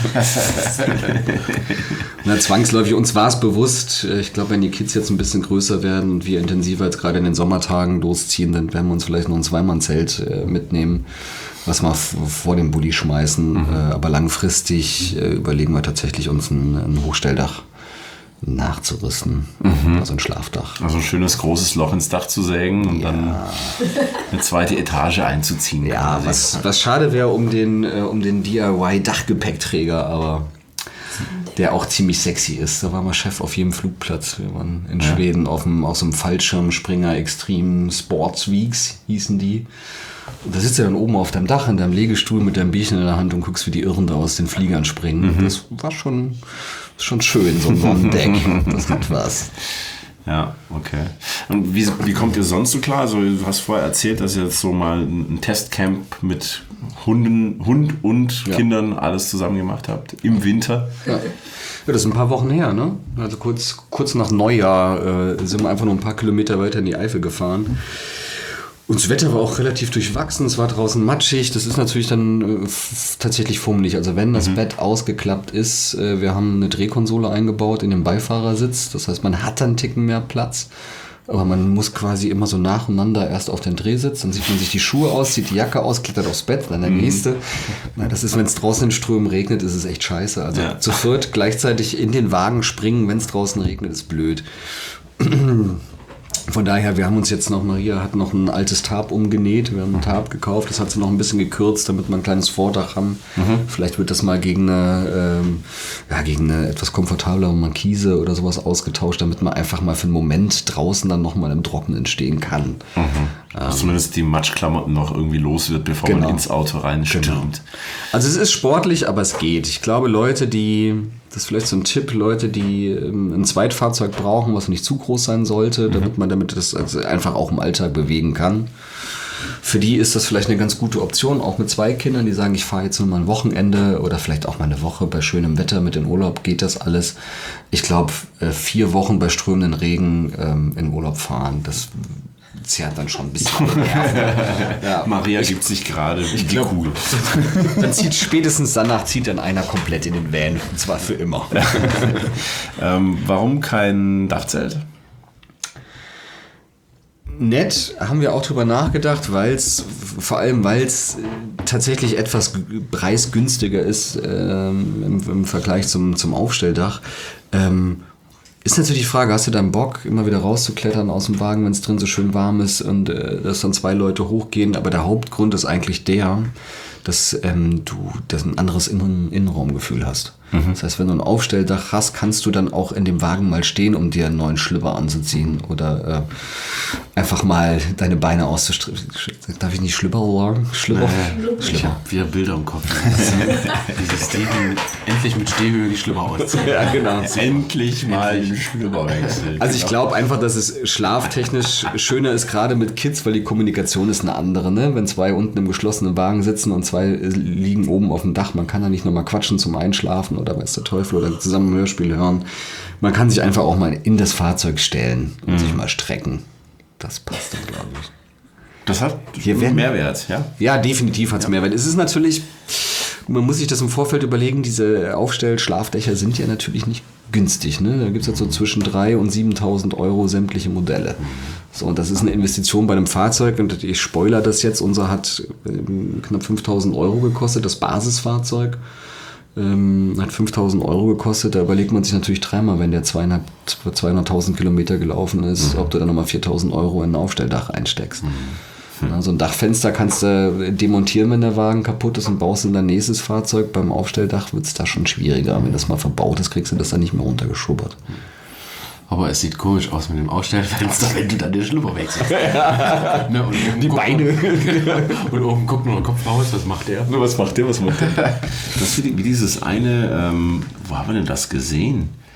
Na, zwangsläufig, uns war es bewusst, ich glaube, wenn die Kids jetzt ein bisschen größer werden und wir intensiver jetzt gerade in den Sommertagen losziehen, dann werden wir uns vielleicht noch ein Zweimannzelt äh, mitnehmen, was wir f- vor dem Bulli schmeißen. Mhm. Äh, aber langfristig äh, überlegen wir tatsächlich, uns ein, ein Hochstelldach nachzurüsten, mhm. also ein Schlafdach. Also ein schönes großes Loch ins Dach zu sägen und ja. dann eine zweite Etage einzuziehen. Ja, was, was schade wäre um den, äh, um den D I Y-Dachgepäckträger, aber der auch ziemlich sexy ist. Da war mal Chef auf jedem Flugplatz. Wir waren in ja. Schweden auf, dem, auf so einem Fallschirmspringer Extreme Sports Weeks, hießen die. Und da sitzt du dann oben auf deinem Dach in deinem Liegestuhl mit deinem Bierchen in der Hand und guckst, wie die Irren da aus den Fliegern springen. Mhm. Das war schon, schon schön, so ein Sonnendeck. Das hat was. Ja, okay. Und wie, wie kommt ihr sonst so klar? Also du hast vorher erzählt, dass ihr jetzt so mal ein Testcamp mit Hunden, Hund und ja. Kindern alles zusammen gemacht habt im Winter. Ja. Ja, das ist ein paar Wochen her, ne? Also kurz, kurz nach Neujahr äh, sind wir einfach nur ein paar Kilometer weiter in die Eifel gefahren. Und das Wetter war auch relativ durchwachsen, es war draußen matschig, das ist natürlich dann äh, f- tatsächlich fummelig. Also wenn das mhm. Bett ausgeklappt ist, äh, wir haben eine Drehkonsole eingebaut in den Beifahrersitz, das heißt, man hat dann einen Ticken mehr Platz, aber man muss quasi immer so nacheinander erst auf den Drehsitz, dann sieht man sich die Schuhe aus, zieht die Jacke aus, klettert aufs Bett, dann der mhm. nächste. Na, das ist, wenn es draußen in Strömen regnet, ist es echt scheiße. Also ja. zu viert gleichzeitig in den Wagen springen, wenn es draußen regnet, ist blöd. Von daher, wir haben uns jetzt noch, Maria hat noch ein altes Tarp umgenäht, wir haben ein Tarp gekauft, das hat sie noch ein bisschen gekürzt, damit wir ein kleines Vordach haben. Mhm. Vielleicht wird das mal gegen eine, ähm, ja, gegen eine etwas komfortablere Markise oder sowas ausgetauscht, damit man einfach mal für einen Moment draußen dann nochmal im Trockenen stehen kann. Mhm. Ähm, Zumindest die Matschklamotten noch irgendwie los wird, bevor genau. man ins Auto reinstürmt. Genau. Also es ist sportlich, aber es geht. Ich glaube, Leute, die... Das ist vielleicht so ein Tipp, Leute, die ein Zweitfahrzeug brauchen, was nicht zu groß sein sollte, damit man damit das also einfach auch im Alltag bewegen kann. Für die ist das vielleicht eine ganz gute Option, auch mit zwei Kindern, die sagen, ich fahre jetzt nur mal ein Wochenende oder vielleicht auch mal eine Woche bei schönem Wetter mit in Urlaub, geht das alles. Ich glaube, vier Wochen bei strömenden Regen ähm, in Urlaub fahren, das zerrt dann schon ein bisschen. Ja. Maria gibt sich gerade die glaub, Kugel. Dann zieht spätestens danach zieht dann einer komplett in den Van, und zwar für immer. ähm, warum kein Dachzelt? Nett, haben wir auch drüber nachgedacht, weil es vor allem, weil es tatsächlich etwas preisgünstiger ist ähm, im, im Vergleich zum, zum Aufstelldach. Ähm, Ist natürlich die Frage, hast du dann Bock, immer wieder rauszuklettern aus dem Wagen, wenn es drin so schön warm ist und äh, dass dann zwei Leute hochgehen? Aber der Hauptgrund ist eigentlich der, dass ähm, du das ein anderes Innen- Innenraumgefühl hast. Mhm. Das heißt, wenn du ein Aufstelldach hast, kannst du dann auch in dem Wagen mal stehen, um dir einen neuen Schlüpper anzuziehen oder äh, einfach mal deine Beine auszustrecken. Darf ich nicht Schlüpper sagen? Schlüpper? Nee, ich habe wieder Bilder im Kopf. Dieses Steven endlich mit Stehhöhe die Schlüpper ausziehen. Ja, genau. Endlich mal den Schlüpper wechseln. Also ich glaube einfach, dass es schlaftechnisch schöner ist, gerade mit Kids, weil die Kommunikation ist eine andere. Ne? Wenn zwei unten im geschlossenen Wagen sitzen und zwei liegen oben auf dem Dach, man kann da nicht nochmal quatschen zum Einschlafen oder weiß der Teufel oder zusammen ein Hörspiel hören. Man kann sich einfach auch mal in das Fahrzeug stellen und mhm. sich mal strecken. Das passt dann, glaube ich. Das hat Hier werden, Mehrwert, ja? Ja, definitiv hat es ja. Mehrwert. Es ist natürlich, man muss sich das im Vorfeld überlegen, diese Aufstell-Schlafdächer sind ja natürlich nicht günstig. Ne? Da gibt es jetzt so zwischen dreitausend und siebentausend Euro sämtliche Modelle. So, und das ist eine Investition bei einem Fahrzeug und ich spoiler das jetzt, unser hat ähm, knapp fünftausend Euro gekostet, das Basisfahrzeug. Ähm, hat fünftausend Euro gekostet, da überlegt man sich natürlich dreimal, wenn der zweihunderttausend Kilometer gelaufen ist, mhm. ob du dann nochmal viertausend Euro in ein Aufstelldach einsteckst. Mhm. Ja, so ein Dachfenster kannst du demontieren, wenn der Wagen kaputt ist und baust in dein nächstes Fahrzeug. Beim Aufstelldach wird es da schon schwieriger. Wenn das mal verbaut ist, kriegst du das dann nicht mehr runtergeschubbert. Aber es sieht komisch aus mit dem Ausstellfenster, wenn du dann den Schlüpper wechselst. Ja. Ne, und die Beine. Und oben guckt nur der Kopf raus, was macht der? Was macht der, was macht der? Das ist wie dieses eine, ähm, wo haben wir denn das gesehen?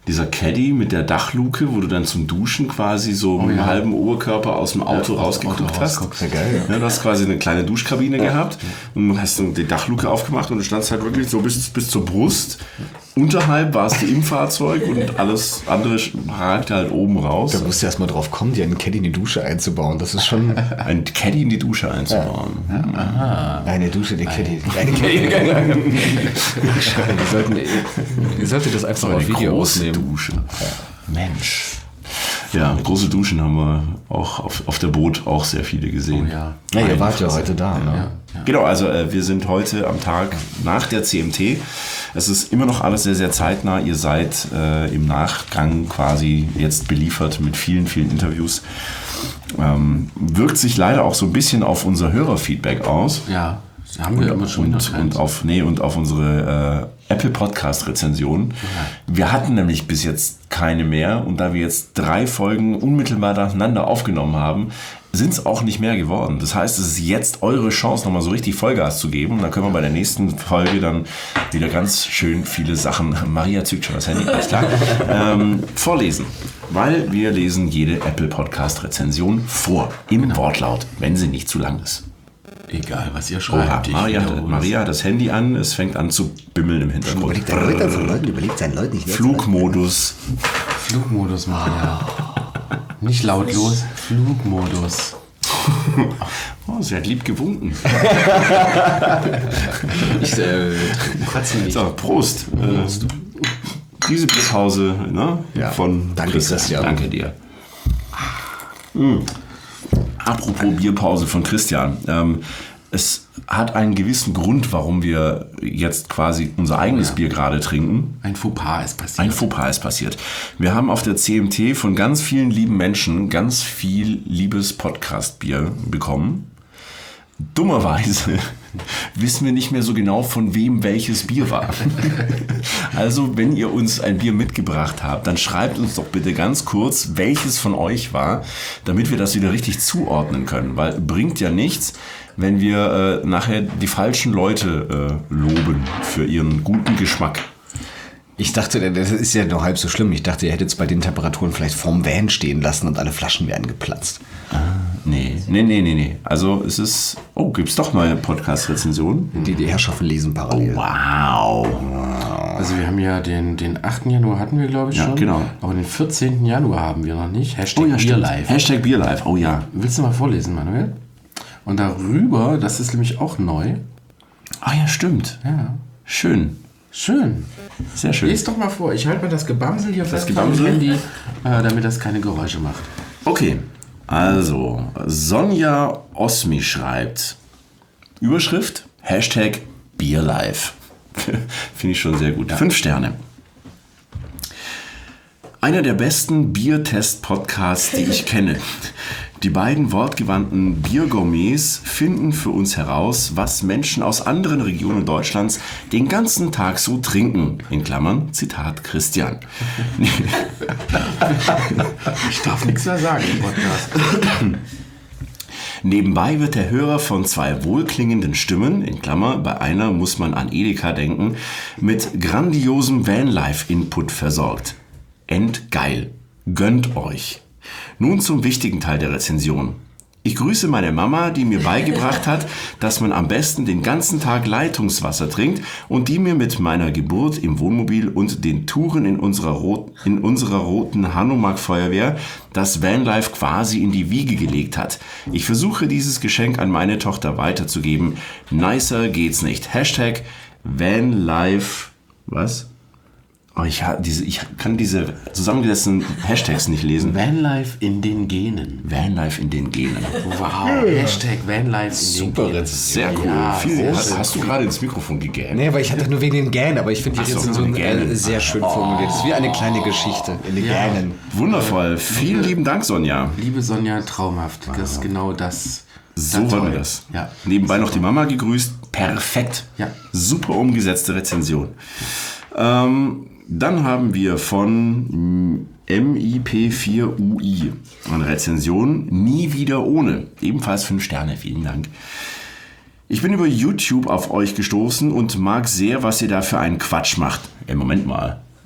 Dieser Caddy mit der Dachluke, wo du dann zum Duschen quasi so Oh mit dem ja. halben Oberkörper aus dem Auto Ja, aus dem rausgeguckt Auto hast. rausguckst. Ja, geil, ja. Ja, du hast quasi eine kleine Duschkabine gehabt und du hast dann die Dachluke aufgemacht und du standst halt wirklich so bis, bis zur Brust. Unterhalb warst du im Fahrzeug und alles andere ragte halt oben raus. Da musst du erst mal drauf kommen, dir einen Caddy in die Dusche einzubauen. Das ist schon Ein Caddy in die Dusche einzubauen. eine Dusche, der Caddy. Eine Caddy. wir, sollten, wir sollten das einfach mal Eine Video große ausnehmen. Dusche. Mensch. Ja, große Duschen haben wir auch auf, auf der Boot auch sehr viele gesehen. Oh ja. Ja, ihr Meine wart ja Fresse. heute da, ne? Ja. Genau, also äh, wir sind heute am Tag nach der C M T. Es ist immer noch alles sehr, sehr zeitnah. Ihr seid äh, im Nachgang quasi jetzt beliefert mit vielen, vielen Interviews. Ähm, wirkt sich leider auch so ein bisschen auf unser Hörerfeedback aus. Ja, das haben wir immer schon Und, wieder und, auf, nee, und auf unsere äh, Apple Podcast Rezension. Wir hatten nämlich bis jetzt keine mehr und da wir jetzt drei Folgen unmittelbar nacheinander aufgenommen haben, sind es auch nicht mehr geworden. Das heißt, es ist jetzt eure Chance, nochmal so richtig Vollgas zu geben. Und dann können wir bei der nächsten Folge dann wieder ganz schön viele Sachen, Maria zückt schon das Handy, alles klar, ähm, vorlesen. Weil wir lesen jede Apple Podcast Rezension vor, im Wortlaut, wenn sie nicht zu lang ist. Egal, was ihr Oha, schreibt. ich Maria, wiederhole Maria hat das Handy an, es fängt an zu bimmeln im Hintergrund. Überlegt seinen Leuten, von Leuten, überlegt seinen Leuten nicht. Flugmodus. es. Flugmodus, Maria. Nicht lautlos, Flugmodus. Oh, sie hat lieb gewunken. Ich äh, kratze nicht. So, Prost. Äh, diese Bierpause ne, Ja, von danke, Christian. Christian. Danke dir. Mm. Apropos Bierpause von Christian. Ähm, es hat einen gewissen Grund, warum wir jetzt quasi unser eigenes Bier gerade trinken. Ein Fauxpas ist passiert. Ein Fauxpas ist passiert. Wir haben auf der C M T von ganz vielen lieben Menschen ganz viel liebes Podcast-Bier bekommen. Dummerweise wissen wir nicht mehr so genau, von wem welches Bier war. Also, wenn ihr uns ein Bier mitgebracht habt, dann schreibt uns doch bitte ganz kurz, welches von euch war, damit wir das wieder richtig zuordnen können. Weil bringt ja nichts, wenn wir äh, nachher die falschen Leute äh, loben für ihren guten Geschmack. Ich dachte, das ist ja noch halb so schlimm. Ich dachte, ihr hättet es bei den Temperaturen vielleicht vorm Van stehen lassen und alle Flaschen wären geplatzt. Nee, nee, nee, nee, nee. Also es ist... Oh, gibt's doch neue Podcast-Rezensionen? Die, die Herrschaften lesen parallel. Wow. Also wir haben ja den, den achten Januar hatten wir, glaube ich, Ja, schon. genau. Aber den vierzehnten Januar haben wir noch nicht. Hashtag Oh ja, stimmt. BeerLife. Hashtag BeerLife. Oh ja. Willst du mal vorlesen, Manuel? Und darüber, das ist nämlich auch neu. Ah ja, stimmt. Ja. Schön. Schön. Sehr schön. Lies doch mal vor. Ich halte mal das Gebamsel hier fest Gebamsel? am Handy, äh, damit das keine Geräusche macht. Okay. Also, Sonja Osmi schreibt, Überschrift, Hashtag BeerLife. Finde ich schon sehr gut. Fünf Sterne. Einer der besten Biertest-Podcasts, die ich kenne. Die beiden wortgewandten Biergourmets finden für uns heraus, was Menschen aus anderen Regionen Deutschlands den ganzen Tag so trinken. In Klammern, Zitat Christian. Ich darf nichts mehr sagen im Podcast. Nebenbei wird der Hörer von zwei wohlklingenden Stimmen, in Klammer, bei einer muss man an Edeka denken, mit grandiosem Vanlife-Input versorgt. Endgeil. Gönnt euch. Nun zum wichtigen Teil der Rezension. Ich grüße meine Mama, die mir beigebracht hat, dass man am besten den ganzen Tag Leitungswasser trinkt und die mir mit meiner Geburt im Wohnmobil und den Touren in unserer, Rot, in unserer roten Hanomag-Feuerwehr das Vanlife quasi in die Wiege gelegt hat. Ich versuche dieses Geschenk an meine Tochter weiterzugeben. Nicer geht's nicht. Hashtag Vanlife... Was? Oh, ich, ha- diese, ich kann diese zusammengesetzten Hashtags nicht lesen. Vanlife in den Genen. Vanlife in den Genen. Wow. Hashtag Vanlife in Super den Genen. Rezension. Sehr cool. Ja, Viel, sehr hast, schön. hast du gerade ins Mikrofon gegähnt? Nee, aber ich hatte nur wegen den Gähnen, aber ich finde die Ach so, Rezension die Gähnen. äh, sehr schön formuliert. Das ist wie eine kleine Geschichte in den Ja. Gähnen. Wundervoll. Vielen lieben Dank, Sonja. Liebe Sonja, traumhaft. Das ist genau das. So das wollen wir toll. das. Ja. Nebenbei noch die Mama gegrüßt. Perfekt. Ja. Super umgesetzte Rezension. Ähm, dann haben wir von M I P vier U I eine Rezension. Nie wieder ohne. Ebenfalls fünf Sterne. Vielen Dank. Ich bin über YouTube auf euch gestoßen und mag sehr, was ihr da für einen Quatsch macht. Ey, Moment mal.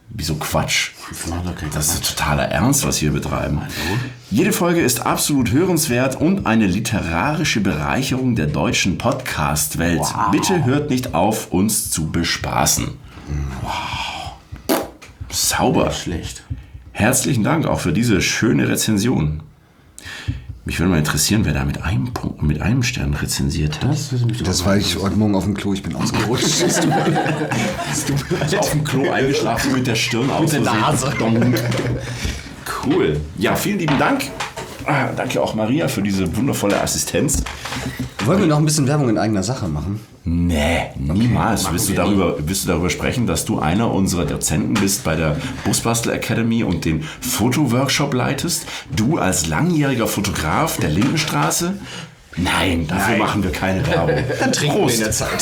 Wieso Quatsch? Das macht doch keinen Das ist totaler Ernst, was wir betreiben. Jede Folge ist absolut hörenswert und eine literarische Bereicherung der deutschen Podcast-Welt. Wow. Bitte hört nicht auf, uns zu bespaßen. Wow. Sauber. Nicht schlecht. Herzlichen Dank auch für diese schöne Rezension. Mich würde mal interessieren, wer da mit einem Punkt, mit einem Stern rezensiert hat. Das würde mich Das war ich heute Morgen auf dem Klo, ich bin ausgerutscht. Es tut mir- es tut mir Also auf dem Klo eingeschlafen mit der Stirn aus. der Nase. Cool. Ja, vielen lieben Dank. Ah, danke auch Maria für diese wundervolle Assistenz. Wollen wir noch ein bisschen Werbung in eigener Sache machen? Nee, niemals. machen Willst du, wir darüber, willst du darüber sprechen, dass du einer unserer Dozenten bist bei der Busbastel Academy und den Fotoworkshop leitest? Du als langjähriger Fotograf der Lindenstraße? Nein, dafür Nein. machen wir keine Werbung. Dann trinken Prost. wir in der Zeit.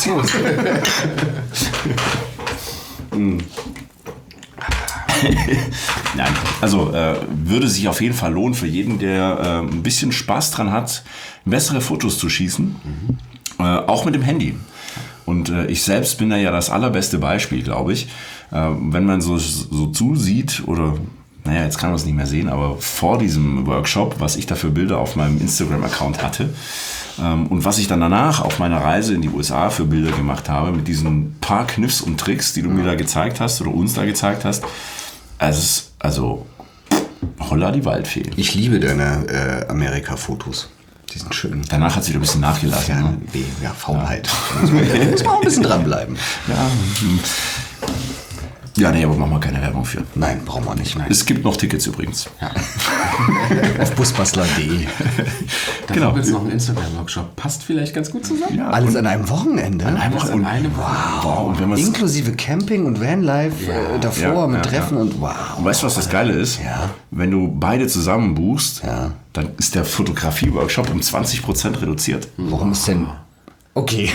Nein, also äh, würde sich auf jeden Fall lohnen für jeden, der äh, ein bisschen Spaß dran hat, bessere Fotos zu schießen, äh, auch mit dem Handy. Und äh, ich selbst bin da ja das allerbeste Beispiel, glaube ich. Äh, wenn man so, so zusieht oder, naja, jetzt kann man es nicht mehr sehen, aber vor diesem Workshop, was ich da für Bilder auf meinem Instagram-Account hatte ähm, und was ich dann danach auf meiner Reise in die U S A für Bilder gemacht habe, mit diesen paar Kniffs und Tricks, die du mir da gezeigt hast oder uns da gezeigt hast, also, also holla die Waldfee. Ich liebe deine äh, Amerika-Fotos. Die sind schön. Danach hat sie wieder ein bisschen nachgelassen. Ja, Ne? weh, ja, Faulheit. Muss man, muss man auch ein bisschen dranbleiben. Ja, hm. ja, nee, aber machen wir keine Werbung für. Nein, brauchen wir nicht. Es gibt noch Tickets übrigens. Auf busbastler punkt de. Da Genau. gibt es noch einen Instagram-Workshop. Passt vielleicht ganz gut zusammen. Ja, Alles an einem Wochenende. einfach Alles an einem wow. wow. Und wenn man's- Inklusive Camping und Vanlife Ja. äh, davor Ja, mit ja, Treffen ja. und wow. Und weißt du, was das Geile ist? Ja. Wenn du beide zusammen buchst, Ja. dann ist der Fotografie-Workshop um zwanzig Prozent reduziert. Warum ist denn... Okay.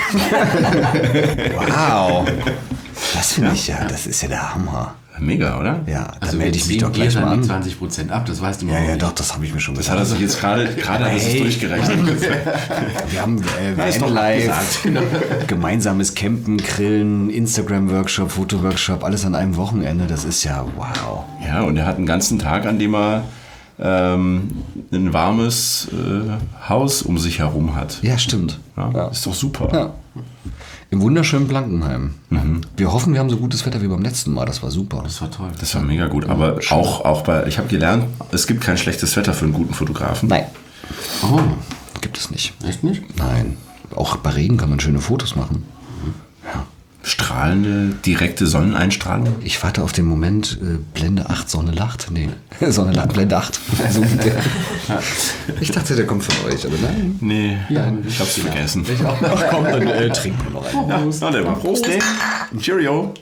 Wow. Das finde ich ja, das ist ja der Hammer. Mega, oder? Ja, da Also melde wir ich mich ziehen doch dir gleich dann mal die an. zwanzig Prozent ab, das weißt du noch Ja, ja, nicht. doch, das habe ich mir schon Das hat er sich jetzt gerade gerade hat er sich Hey. durchgerechnet. Wir haben äh, Ja, ist doch Vanlife, abgesagt. gemeinsames Campen, Grillen, Instagram-Workshop, Foto-Workshop, alles an einem Wochenende. Das ist ja wow. Ja, und er hat einen ganzen Tag, an dem er ähm, ein warmes äh, Haus um sich herum hat. Ja, stimmt. Ja, Ja. Ist doch super. Ja. Im wunderschönen Blankenheim. Wir hoffen, wir haben so gutes Wetter wie beim letzten Mal. Das war super. Das war toll. Das war mega gut. Aber auch, auch bei, ich habe gelernt, es gibt kein schlechtes Wetter für einen guten Fotografen. Nein, Oh, gibt es nicht. echt nicht? Nein. Auch bei Regen kann man schöne Fotos machen. Strahlende, direkte Sonneneinstrahlung. Ich warte auf den Moment, äh, Blende acht, Sonne lacht. Nee, Sonne lacht, Blende acht. So wie der. Ich dachte, der kommt von euch, aber nein. Nee, ich hab's vergessen. Ach komm, dann äh, trinken wir noch einen. Ja, na, der war Prost, ey. Cheerio.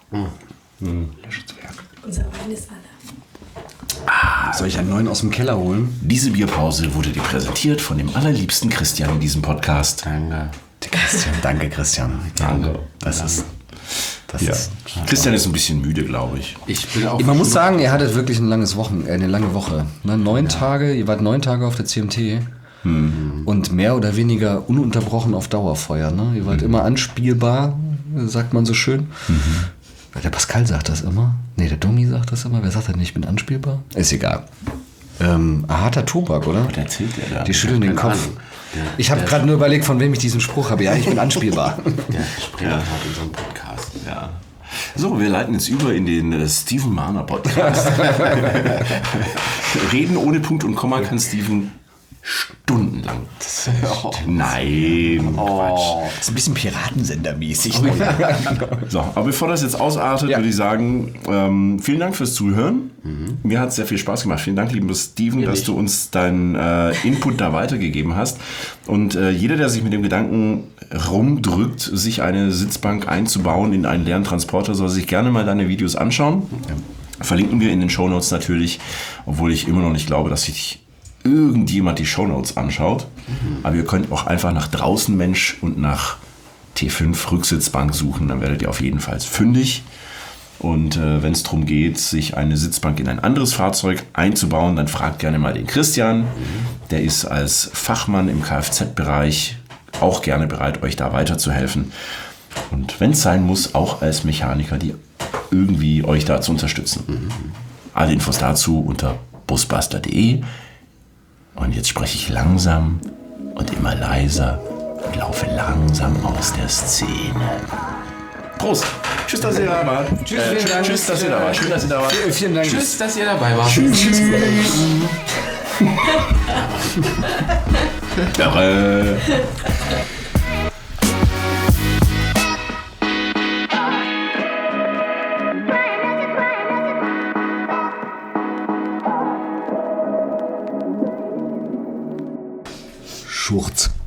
Unser Wein ist alle. Soll ich einen neuen aus dem Keller holen? Diese Bierpause wurde dir präsentiert von dem allerliebsten Christian in diesem Podcast. Danke. Christian, danke Christian. Danke. Das ist... Das Ja. ist Christian ist ein bisschen müde, glaube ich. Ich bin auch man muss sagen, ihr hattet wirklich ein langes Wochen, äh, eine lange Woche. Ne? Neun Tage, ihr wart neun Tage auf der C M T und mehr oder weniger ununterbrochen auf Dauerfeuer. Ne? Ihr wart immer anspielbar, sagt man so schön. Der Pascal sagt das immer. Nee, der Domi sagt das immer. Wer sagt denn, ich bin anspielbar? Ist egal. Ähm, harter Tobak, oder? Was erzählt der da? Die schütteln den keine Kopf. Ahnung. Der- Ich habe der- gerade nur überlegt, von wem ich diesen Spruch habe. Ja, ich bin anspielbar. Der Sprecher hat unseren Podcast. Ja. So, wir leiten jetzt über in den äh, Steven Mahner Podcast. Reden ohne Punkt und Komma kann Steven stundenlang. Nein, Quatsch. Das ist ein bisschen Piratensendermäßig. So, aber bevor das jetzt ausartet, Ja. würde ich sagen, ähm, vielen Dank fürs Zuhören. Mir hat es sehr viel Spaß gemacht. Vielen Dank, lieber Steven, dass nicht. du uns deinen äh, Input da weitergegeben hast. Und äh, jeder, der sich mit dem Gedanken rumdrückt, sich eine Sitzbank einzubauen in einen leeren Transporter, soll sich gerne mal deine Videos anschauen. Verlinken wir in den Shownotes natürlich, obwohl ich immer noch nicht glaube, dass sich irgendjemand die Shownotes anschaut. Aber ihr könnt auch einfach nach Draußen Mensch und nach T fünf Rücksitzbank suchen, dann werdet ihr auf jeden Fall fündig. Und äh, wenn es darum geht, sich eine Sitzbank in ein anderes Fahrzeug einzubauen, dann fragt gerne mal den Christian. Der ist als Fachmann im Kfz-Bereich auch gerne bereit, euch da weiterzuhelfen. Und wenn es sein muss, auch als Mechaniker die irgendwie euch da zu unterstützen. Mhm. Alle Infos dazu unter busbuster punkt de. Und jetzt spreche ich langsam und immer leiser und laufe langsam aus der Szene. Prost! Tschüss, dass ihr da wart. Tschüss, äh, vielen Dank. Tschüss, dass ihr da wart. Schön, dass ihr da wart. Vielen Dank. Tschüss, dass ihr dabei wart. Tschüss. Tschüss. Irre. Schurz.